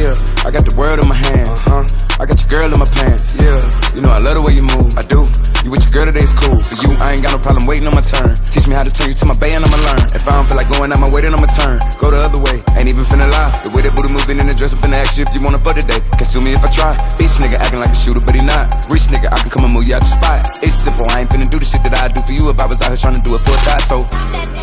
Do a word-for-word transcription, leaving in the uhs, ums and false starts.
Yeah, I got the world in my hands. Uh-huh. I got your girl in my pants. Yeah, you know I love the way you move. I do. You with your girl today's cool. For you, I ain't got no problem waiting on my turn. Teach me how to turn you to my bay and I'ma learn. If I don't feel like going out my way, then I'ma turn. Go the other way, ain't even finna lie. The way that booty moving in the dress, I'm finna ask you if you wanna butt today. Can sue me if I try. Bitch nigga acting like a shooter, but he not. Rich nigga, I can come and move you out your spot. It's simple, I ain't finna do the shit that I do for you if I was out here trying to do it for a thought. So